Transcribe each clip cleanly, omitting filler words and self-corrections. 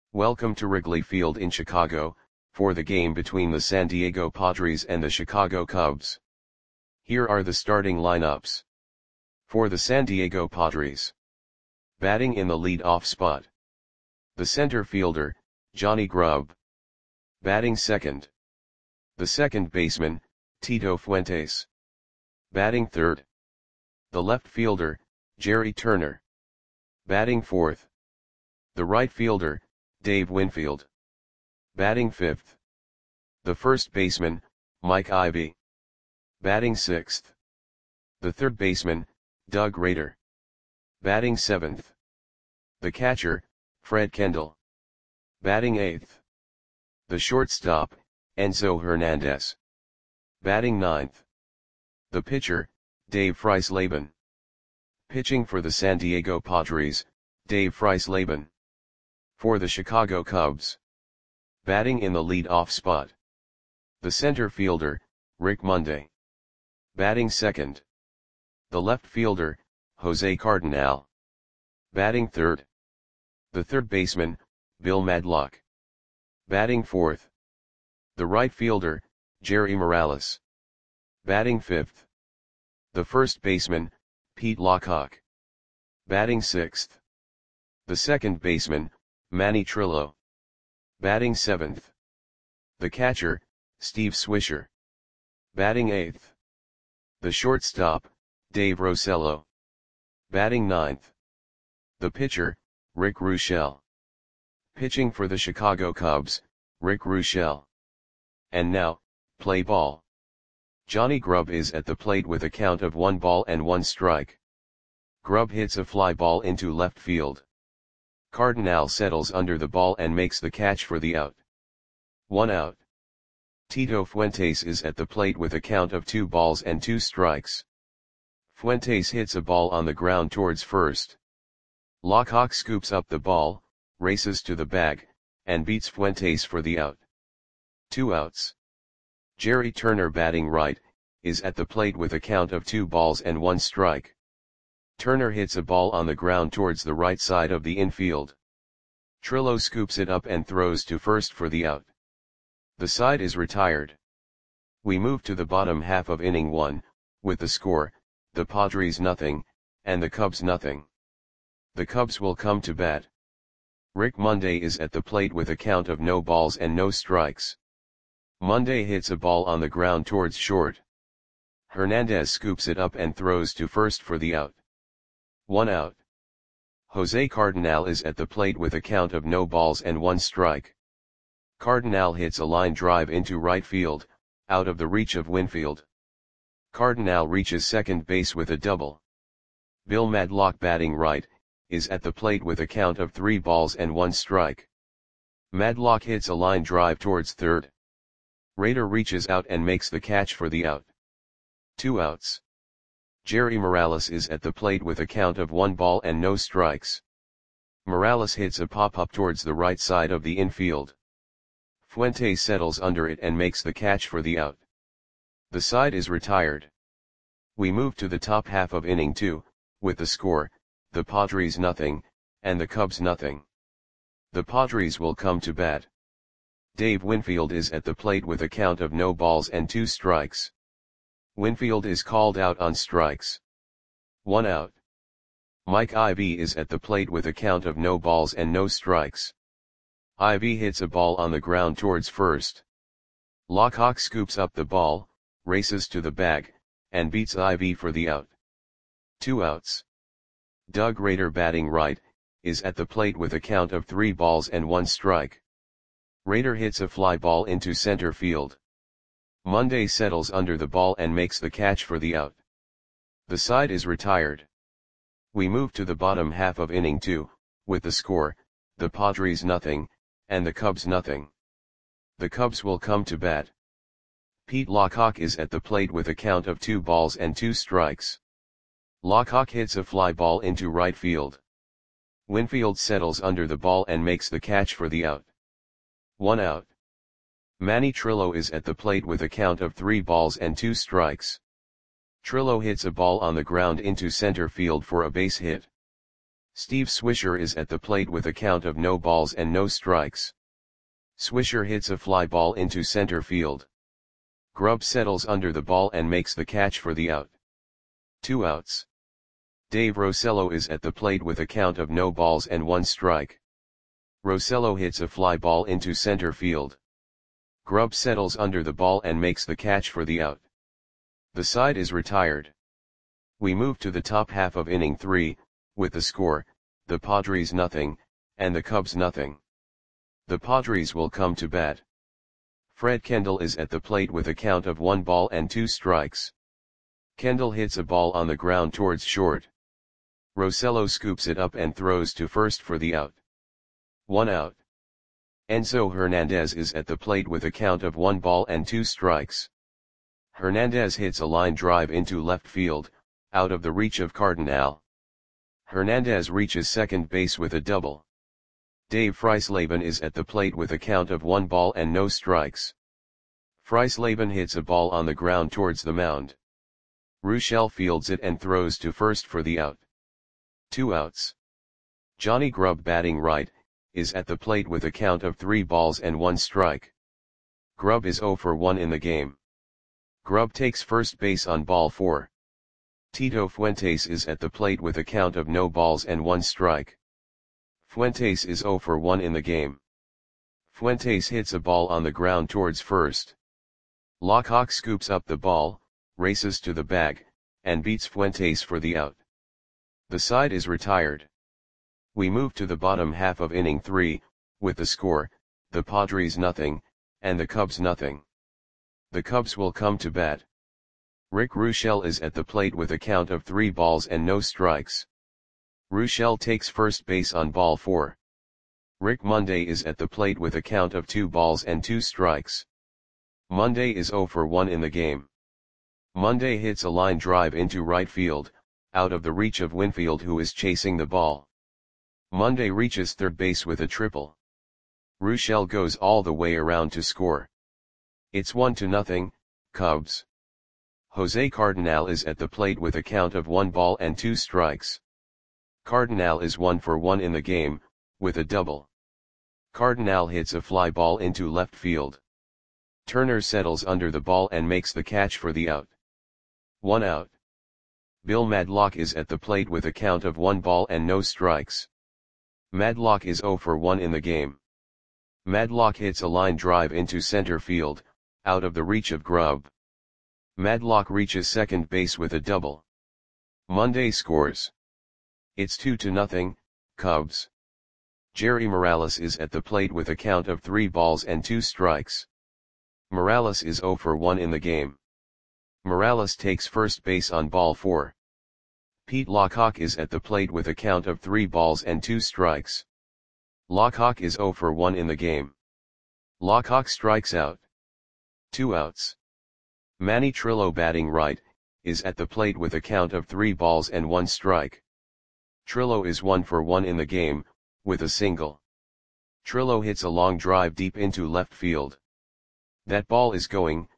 Welcome to Wrigley Field in Chicago, for the game between the San Diego Padres and the Chicago Cubs. Here are the starting lineups. For the San Diego Padres. Batting in the lead-off spot. The center fielder, Johnny Grubb. Batting second. The second baseman, Tito Fuentes. Batting third. The left fielder, Jerry Turner. Batting fourth. The right fielder, Dave Winfield. Batting fifth. The first baseman, Mike Ivy. Batting sixth. The third baseman, Doug Rader. Batting seventh. The catcher, Fred Kendall. Batting eighth. The shortstop, Enzo Hernandez. Batting ninth. The pitcher, Dave Freisleben. Pitching for the San Diego Padres, Dave Freisleben. For the Chicago Cubs. Batting in the lead-off spot. The center fielder, Rick Monday. Batting second. The left fielder, Jose Cardinal. Batting third. The third baseman, Bill Madlock. Batting fourth. The right fielder, Jerry Morales. Batting fifth. The first baseman, Pete Lockhart. Batting sixth. The second baseman, Manny Trillo. Batting seventh. The catcher, Steve Swisher. Batting eighth. The shortstop, Dave Rosello. Batting ninth. The pitcher, Rick Ruschel. Pitching for the Chicago Cubs, Rick Ruschel. And now, play ball. Johnny Grubb is at the plate with a count of 1-1. Grubb hits a fly ball into left field. Cardinal settles under the ball and makes the catch for the out. 1 out. Tito Fuentes is at the plate with a count of 2-2. Fuentes hits a ball on the ground towards first. Lockhart scoops up the ball, races to the bag, and beats Fuentes for the out. 2 outs. Jerry Turner, batting right, is at the plate with a count of 2-1. Turner hits a ball on the ground towards the right side of the infield. Trillo scoops it up and throws to first for the out. The side is retired. We move to the bottom half of inning 1, with the score, the Padres 0, and the Cubs 0. The Cubs will come to bat. Rick Monday is at the plate with a count of no balls and no strikes. Monday hits a ball on the ground towards short. Hernandez scoops it up and throws to first for the out. 1 out. Jose Cardinal is at the plate with a count of no balls and 1 strike. Cardinal hits a line drive into right field, out of the reach of Winfield. Cardinal reaches second base with a double. Bill Madlock, batting right, is at the plate with a count of 3-1 strike. Madlock hits a line drive towards third. Rader reaches out and makes the catch for the out. 2 outs. Jerry Morales is at the plate with a count of 1 ball and no strikes. Morales hits a pop-up towards the right side of the infield. Fuentes settles under it and makes the catch for the out. The side is retired. We move to the top half of inning 2, with the score, the Padres 0, and the Cubs 0. The Padres will come to bat. Dave Winfield is at the plate with a count of no balls and 2 strikes. Winfield is called out on strikes. 1 out. Mike Ivy is at the plate with a count of no balls and no strikes. Ivy hits a ball on the ground towards first. Lockhart scoops up the ball, races to the bag, and beats Ivy for the out. 2 outs. Doug Rader, batting right, is at the plate with a count of 3-1 strike. Rader hits a fly ball into center field. Monday settles under the ball and makes the catch for the out. The side is retired. We move to the bottom half of inning 2, with the score, the Padres 0, and the Cubs 0. The Cubs will come to bat. Pete Lockhart is at the plate with a count of 2 strikes. Lockhart hits a fly ball into right field. Winfield settles under the ball and makes the catch for the out. 1 out. Manny Trillo is at the plate with a count of 3-2 strikes. Trillo hits a ball on the ground into center field for a base hit. Steve Swisher is at the plate with a count of no balls and no strikes. Swisher hits a fly ball into center field. Grubb settles under the ball and makes the catch for the out. 2 outs. Dave Rosello is at the plate with a count of no balls and 1 strike. Rosello hits a fly ball into center field. Grubb settles under the ball and makes the catch for the out. The side is retired. We move to the top half of inning 3, with the score, the Padres nothing, and the Cubs nothing. The Padres will come to bat. Fred Kendall is at the plate with a count of 1 ball and 2 strikes. Kendall hits a ball on the ground towards short. Rosello scoops it up and throws to first for the out. 1 out. Enzo Hernandez is at the plate with a count of 1 ball and 2 strikes. Hernandez hits a line drive into left field, out of the reach of Cardinal. Hernandez reaches second base with a double. Dave Freisleben is at the plate with a count of 1 ball and no strikes. Freisleben hits a ball on the ground towards the mound. Ruschel fields it and throws to first for the out. 2 outs. Johnny Grubb, batting right, is at the plate with a count of 3 balls and 1 strike. Grubb is 0 for 1 in the game. Grubb takes first base on ball 4. Tito Fuentes is at the plate with a count of no balls and 1 strike. Fuentes is 0 for 1 in the game. Fuentes hits a ball on the ground towards first. Lockhawk scoops up the ball, races to the bag, and beats Fuentes for the out. The side is retired. We move to the bottom half of inning 3, with the score, the Padres nothing, and the Cubs nothing. The Cubs will come to bat. Rick Ruschel is at the plate with a count of 3 balls and no strikes. Ruschel takes first base on ball 4. Rick Monday is at the plate with a count of 2 balls and 2 strikes. Monday is 0 for 1 in the game. Monday hits a line drive into right field, out of the reach of Winfield, who is chasing the ball. Monday reaches third base with a triple. Ruschel goes all the way around to score. It's 1-0, Cubs. Jose Cardinal is at the plate with a count of 1 ball and 2 strikes. Cardinal is 1 for 1 in the game, with a double. Cardinal hits a fly ball into left field. Turner settles under the ball and makes the catch for the out. 1 out. Bill Madlock is at the plate with a count of 1 ball and no strikes. Madlock is 0 for 1 in the game. Madlock hits a line drive into center field, out of the reach of Grubb. Madlock reaches second base with a double. Monday scores. It's 2-0, Cubs. Jerry Morales is at the plate with a count of 3 balls and 2 strikes. Morales is 0 for 1 in the game. Morales takes first base on ball 4. Pete Lockhawk is at the plate with a count of 3 balls and 2 strikes. Lockhawk is 0 for 1 in the game. Lockhawk strikes out. 2 outs. Manny Trillo, batting right, is at the plate with a count of 3 balls and 1 strike. Trillo is 1 for 1 in the game, with a single. Trillo hits a long drive deep into left field. That ball is gone.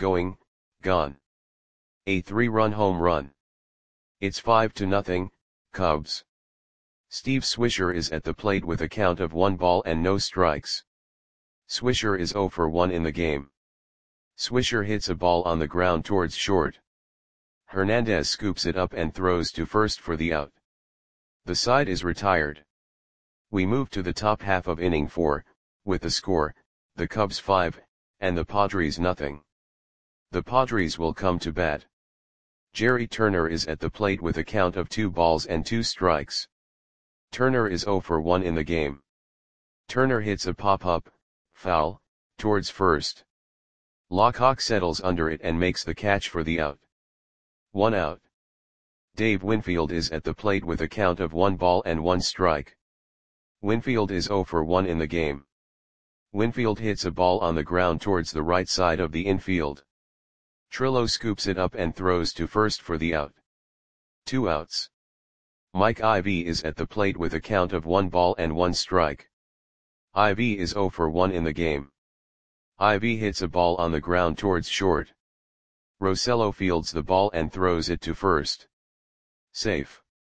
A 3-run home run. It's 5-0, Cubs. Steve Swisher is at the plate with a count of 1 ball and no strikes. Swisher is 0 for 1 in the game. Swisher hits a ball on the ground towards short. Hernandez scoops it up and throws to first for the out. The side is retired. We move to the top half of inning 4, with the score, the Cubs 5, and the Padres nothing. The Padres will come to bat. Jerry Turner is at the plate with a count of 2 balls and 2 strikes. Turner is 0 for 1 in the game. Turner hits a pop-up, foul, towards first. Lockhawk settles under it and makes the catch for the out. 1 out. Dave Winfield is at the plate with a count of 1 ball and 1 strike. Winfield is 0 for 1 in the game. Winfield hits a ball on the ground towards the right side of the infield. Trillo scoops it up and throws to first for the out. 2 outs. Mike Ivy is at the plate with a count of 1 ball and 1 strike. Ivy is 0 for 1 in the game. Ivy hits a ball on the ground towards short. Rosello fields the ball and throws it to first. Safe.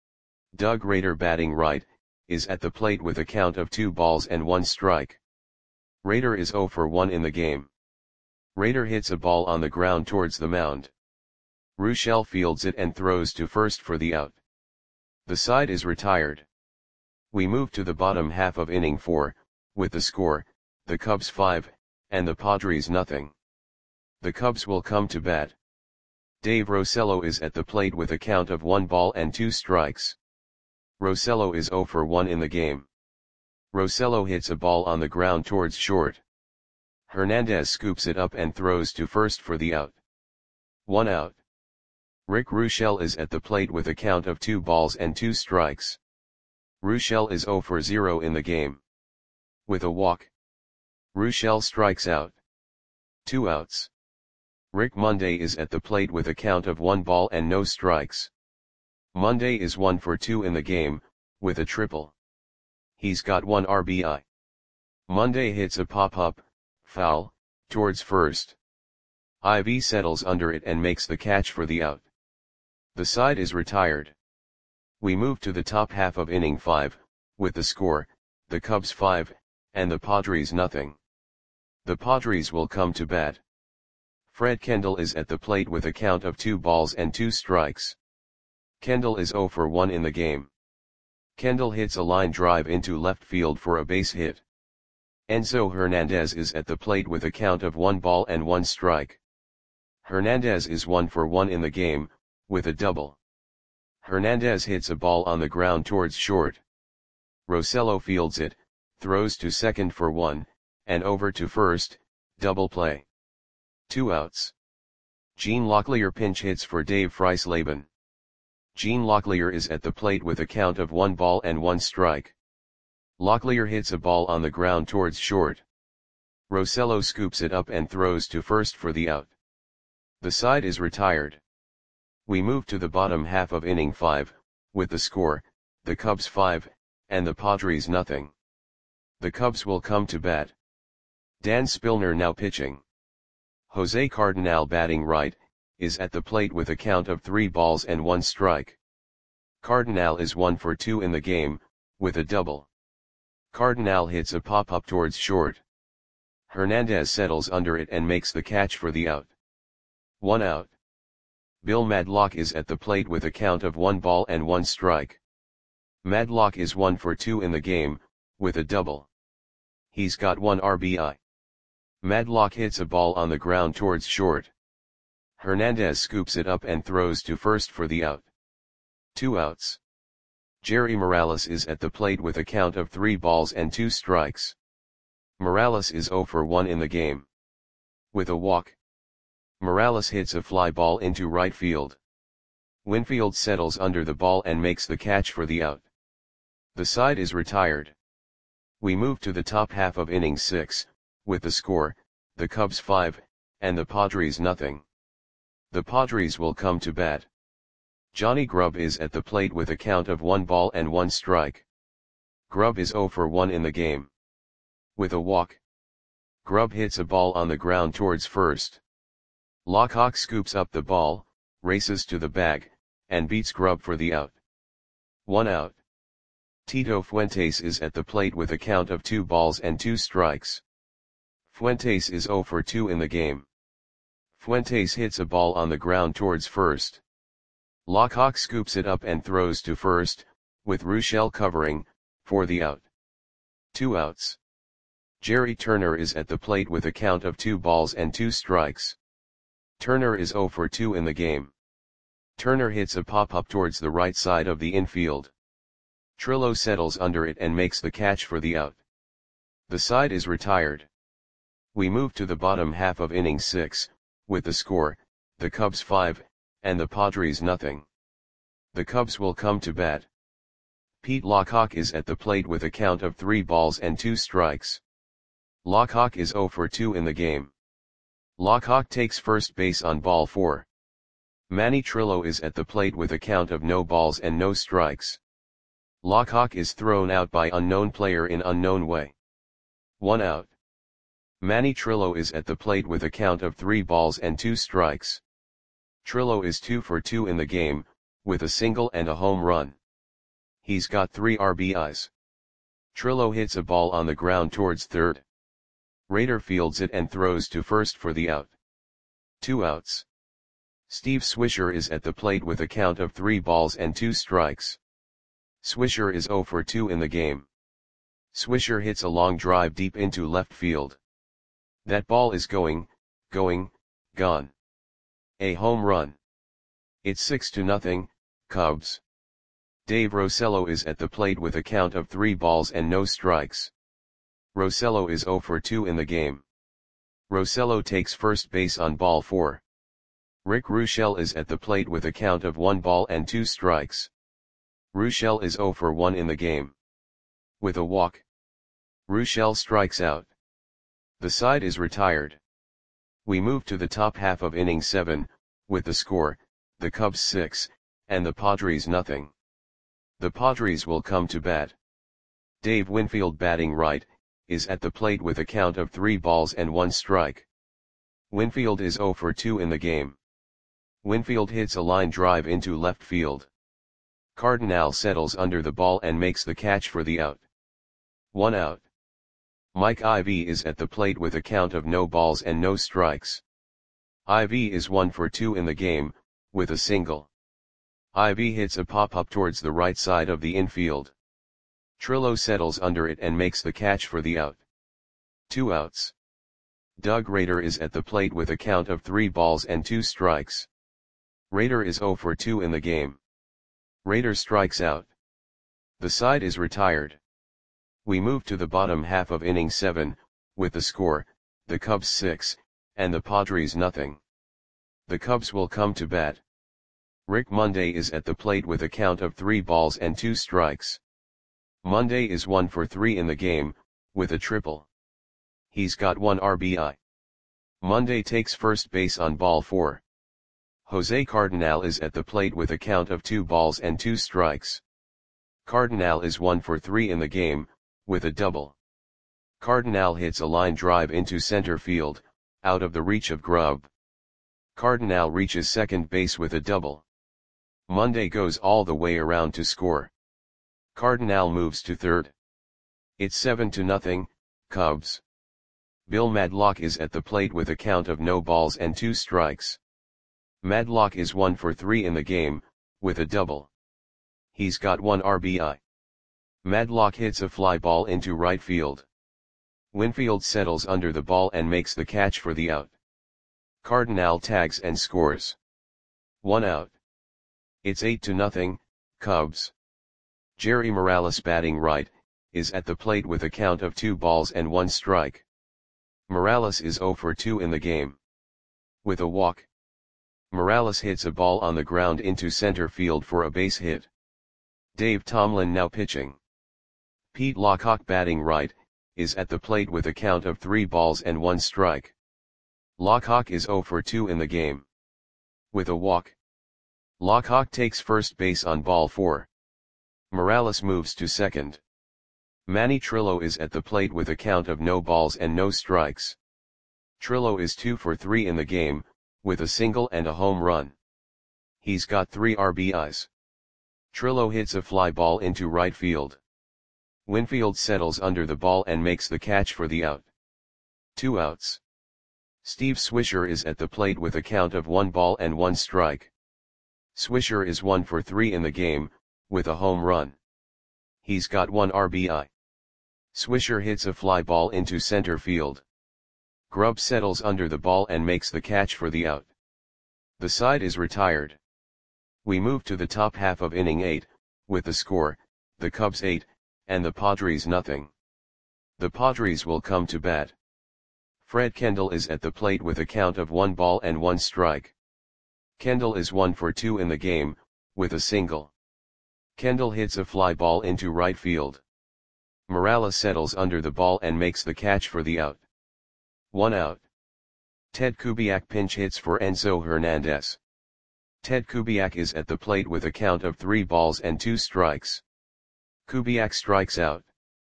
Doug Rader batting right, is at the plate with a count of 2 balls and 1 strike. Rader is 0 for 1 in the game. Rader hits a ball on the ground towards the mound. Ruschel fields it and throws to first for the out. The side is retired. We move to the bottom half of inning 4, with the score, the Cubs 5, and the Padres nothing. The Cubs will come to bat. Dave Rosello is at the plate with a count of 1 ball and 2 strikes. Rosello is 0 for 1 in the game. Rosello hits a ball on the ground towards short. Hernandez scoops it up and throws to first for the out. 1 out. Rick Ruschel is at the plate with a count of 2 balls and 2 strikes. Ruschel is 0 for 0 in the game. With a walk, Ruschel strikes out. 2 outs. Rick Monday is at the plate with a count of 1 ball and no strikes. Monday is 1 for 2 in the game, with a triple. He's got 1 RBI. Monday hits a pop-up, foul, towards first. Ivy settles under it and makes the catch for the out. The side is retired. We move to the top half of inning 5, with the score, the Cubs 5, and the Padres nothing. The Padres will come to bat. Fred Kendall is at the plate with a count of 2 balls and 2 strikes. Kendall is 0 for 1 in the game. Kendall hits a line drive into left field for a base hit. Enzo Hernandez is at the plate with a count of 1 ball and 1 strike. Hernandez is 1 for 1 in the game, with a double. Hernandez hits a ball on the ground towards short. Rosello fields it, throws to second for 1, and over to first, double play. 2 outs. Gene Locklear pinch hits for Dave Freisleben. Gene Locklear is at the plate with a count of 1 ball and 1 strike. Locklear hits a ball on the ground towards short. Rosello scoops it up and throws to first for the out. The side is retired. We move to the bottom half of inning 5, with the score, the Cubs 5, and the Padres nothing. The Cubs will come to bat. Dan Spillner now pitching. Jose Cardinal batting right, is at the plate with a count of 3 balls and 1 strike. Cardinal is 1 for 2 in the game, with a double. Cardinal hits a pop-up towards short. Hernandez settles under it and makes the catch for the out. 1 out. Bill Madlock is at the plate with a count of 1 ball and 1 strike. Madlock is 1 for 2 in the game, with a double. He's got 1 RBI. Madlock hits a ball on the ground towards short. Hernandez scoops it up and throws to first for the out. 2 outs. Jerry Morales is at the plate with a count of 3 balls and 2 strikes. Morales is 0 for 1 in the game. With a walk, Morales hits a fly ball into right field. Winfield settles under the ball and makes the catch for the out. The side is retired. We move to the top half of inning 6, with the score, the Cubs 5, and the Padres nothing. The Padres will come to bat. Johnny Grubb is at the plate with a count of 1 ball and 1 strike. Grubb is 0 for 1 in the game. With a walk, Grubb hits a ball on the ground towards first. Lockhawk scoops up the ball, races to the bag, and beats Grubb for the out. 1 out. Tito Fuentes is at the plate with a count of 2 balls and 2 strikes. Fuentes is 0 for 2 in the game. Fuentes hits a ball on the ground towards first. Lockhawk scoops it up and throws to first, with Ruschel covering, for the out. 2 outs. Jerry Turner is at the plate with a count of 2 balls and 2 strikes. Turner is 0 for 2 in the game. Turner hits a pop-up towards the right side of the infield. Trillo settles under it and makes the catch for the out. The side is retired. We move to the bottom half of inning 6, with the score, the Cubs 5, and the Padres nothing. The Cubs will come to bat. Pete Lockhawk is at the plate with a count of 3 balls and 2 strikes. Lockhawk is 0 for 2 in the game. Lockhawk takes first base on ball 4. Manny Trillo is at the plate with a count of no balls and no strikes. Lockhawk is thrown out by unknown player in unknown way. 1 out. Manny Trillo is at the plate with a count of 3 balls and 2 strikes. Trillo is 2 for 2 in the game, with a single and a home run. He's got 3 RBIs. Trillo hits a ball on the ground towards third. Raider fields it and throws to first for the out. 2 outs. Steve Swisher is at the plate with a count of 3 balls and 2 strikes. Swisher is 0 for 2 in the game. Swisher hits a long drive deep into left field. That ball is going, gone. A home run. It's 6-0, Cubs. Dave Rosello is at the plate with a count of 3 balls and no strikes. Rosello is 0 for 2 in the game. Rosello takes first base on ball 4. Rick Ruschel is at the plate with a count of 1 ball and 2 strikes. Ruschel is 0 for 1 in the game. With a walk, Ruschel strikes out. The side is retired. We move to the top half of inning 7, with the score, the Cubs 6, and the Padres nothing. The Padres will come to bat. Dave Winfield, batting right, is at the plate with a count of 3 balls and 1 strike. Winfield is 0 for 2 in the game. Winfield hits a line drive into left field. Cardinal settles under the ball and makes the catch for the out. 1 out. Mike Ivy is at the plate with a count of no balls and no strikes. Ivy is 1 for 2 in the game, with a single. Ivy hits a pop-up towards the right side of the infield. Trillo settles under it and makes the catch for the out. 2 outs. Doug Rader is at the plate with a count of 3 balls and 2 strikes. Rader is 0 for 2 in the game. Rader strikes out. The side is retired. We move to the bottom half of inning 7, with the score, the Cubs 6, and the Padres nothing. The Cubs will come to bat. Rick Monday is at the plate with a count of 3 balls and 2 strikes. Monday is 1 for 3 in the game, with a triple. He's got 1 RBI. Monday takes first base on ball 4. Jose Cardinal is at the plate with a count of 2 balls and 2 strikes. Cardinal is 1 for 3 in the game, with a double. Cardinal hits a line drive into center field, out of the reach of Grubb. Cardinal reaches second base with a double. Monday goes all the way around to score. Cardinal moves to third. It's 7-0, Cubs. Bill Madlock is at the plate with a count of no balls and 2 strikes. Madlock is 1 for 3 in the game, with a double. He's got 1 RBI. Madlock hits a fly ball into right field. Winfield settles under the ball and makes the catch for the out. Cardinal tags and scores. 1 out. It's 8-0, Cubs. Jerry Morales, batting right, is at the plate with a count of 2 balls and 1 strike. Morales is 0 for 2 in the game. With a walk, Morales hits a ball on the ground into center field for a base hit. Dave Tomlin now pitching. Pete Lockhart, batting right, is at the plate with a count of 3 balls and 1 strike. Lockhart is 0 for 2 in the game. With a walk, Lockhart takes first base on ball 4. Morales moves to second. Manny Trillo is at the plate with a count of no balls and no strikes. Trillo is 2 for 3 in the game, with a single and a home run. He's got 3 RBIs. Trillo hits a fly ball into right field. Winfield settles under the ball and makes the catch for the out. 2 outs. Steve Swisher is at the plate with a count of 1 ball and 1 strike. Swisher is 1 for 3 in the game, with a home run. He's got 1 RBI. Swisher hits a fly ball into center field. Grubb settles under the ball and makes the catch for the out. The side is retired. We move to the top half of inning 8, with the score, the Cubs 8, and the Padres nothing. The Padres will come to bat. Fred Kendall is at the plate with a count of 1 ball and 1 strike. Kendall is 1 for 2 in the game, with a single. Kendall hits a fly ball into right field. Morales settles under the ball and makes the catch for the out. 1 out. Ted Kubiak pinch hits for Enzo Hernandez. Ted Kubiak is at the plate with a count of 3 balls and 2 strikes. Kubiak strikes out.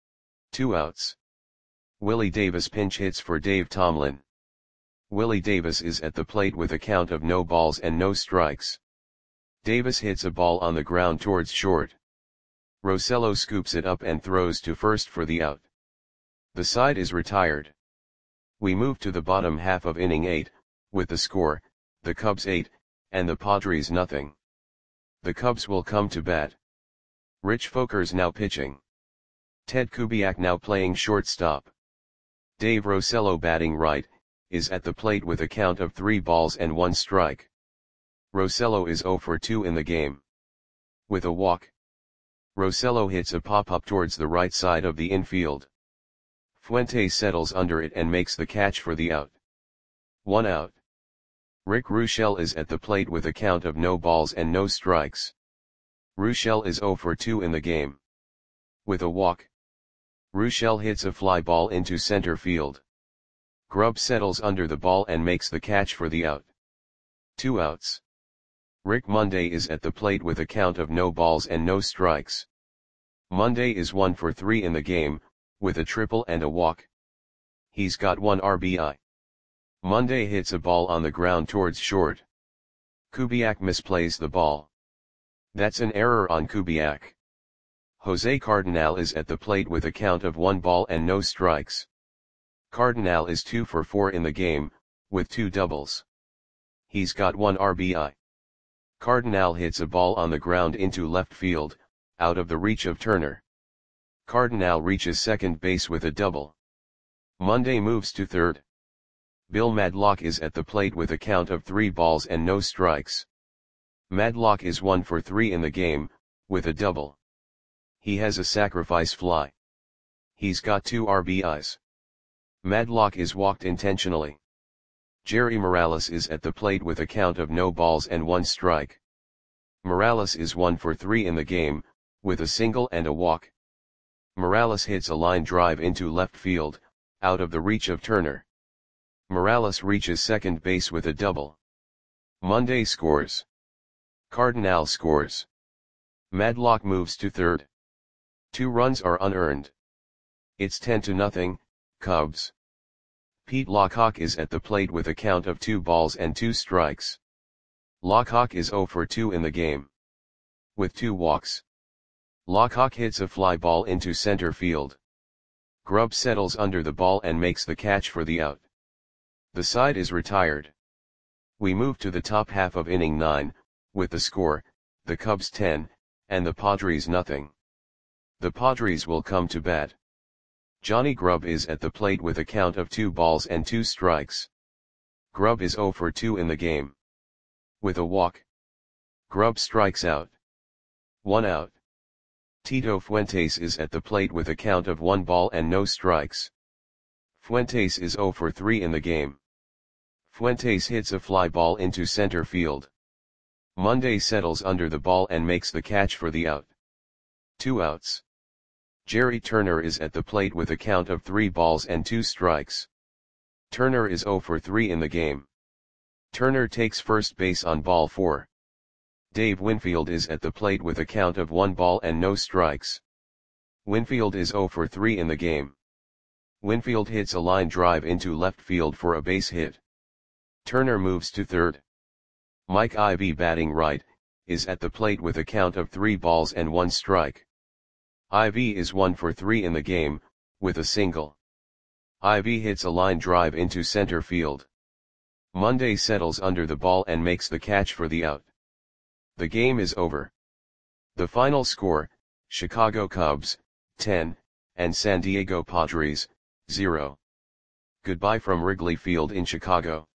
2 outs. Willie Davis pinch hits for Dave Tomlin. Willie Davis is at the plate with a count of no balls and no strikes. Davis hits a ball on the ground towards short. Rosello scoops it up and throws to first for the out. The side is retired. We move to the bottom half of inning 8, with the score, the Cubs 8, and the Padres nothing. The Cubs will come to bat. Rich Folkers now pitching. Ted Kubiak now playing shortstop. Dave Rosello batting right, is at the plate with a count of 3 balls and 1 strike. Rosello is 0 for 2 in the game. With a walk. Rosello hits a pop-up towards the right side of the infield. Fuentes settles under it and makes the catch for the out. 1 out. Rick Ruschel is at the plate with a count of no balls and no strikes. Ruschel is 0 for 2 in the game. With a walk. Ruschel hits a fly ball into center field. Grubb settles under the ball and makes the catch for the out. 2 outs. Rick Monday is at the plate with a count of no balls and no strikes. Monday is 1 for 3 in the game, with a triple and a walk. He's got 1 RBI. Monday hits a ball on the ground towards short. Kubiak misplays the ball. That's an error on Kubiak. Jose Cardinal is at the plate with a count of 1 ball and no strikes. Cardinal is 2 for 4 in the game, with 2 doubles. He's got 1 RBI. Cardinal hits a ball on the ground into left field, out of the reach of Turner. Cardinal reaches second base with a double. Monday moves to third. Bill Madlock is at the plate with a count of 3 balls and no strikes. Madlock is 1 for 3 in the game, with a double. He has a sacrifice fly. He's got 2 RBIs. Madlock is walked intentionally. Jerry Morales is at the plate with a count of no balls and 1 strike. Morales is 1 for 3 in the game, with a single and a walk. Morales hits a line drive into left field, out of the reach of Turner. Morales reaches second base with a double. Monday scores. Cardinal scores. Madlock moves to third. 2 runs are unearned. It's 10-0, Cubs. Pete Lockhawk is at the plate with a count of 2 balls and 2 strikes. Lockhawk is 0 for 2 in the game. With 2 walks. Lockhawk hits a fly ball into center field. Grubb settles under the ball and makes the catch for the out. The side is retired. We move to the top half of inning 9, with the score, the Cubs 10, and the Padres nothing. The Padres will come to bat. Johnny Grubb is at the plate with a count of 2 balls and 2 strikes. Grubb is 0 for 2 in the game. With a walk. Grubb strikes out. 1 out. Tito Fuentes is at the plate with a count of 1 ball and no strikes. Fuentes is 0 for 3 in the game. Fuentes hits a fly ball into center field. Monday settles under the ball and makes the catch for the out. 2 outs. Jerry Turner is at the plate with a count of 3 balls and 2 strikes. Turner is 0 for 3 in the game. Turner takes first base on ball 4. Dave Winfield is at the plate with a count of 1 ball and no strikes. Winfield is 0 for 3 in the game. Winfield hits a line drive into left field for a base hit. Turner moves to third. Mike Ivy batting right, is at the plate with a count of 3 balls and 1 strike. Ivy is 1 for 3 in the game, with a single. Ivy hits a line drive into center field. Monday settles under the ball and makes the catch for the out. The game is over. The final score, Chicago Cubs, 10, and San Diego Padres, 0. Goodbye from Wrigley Field in Chicago.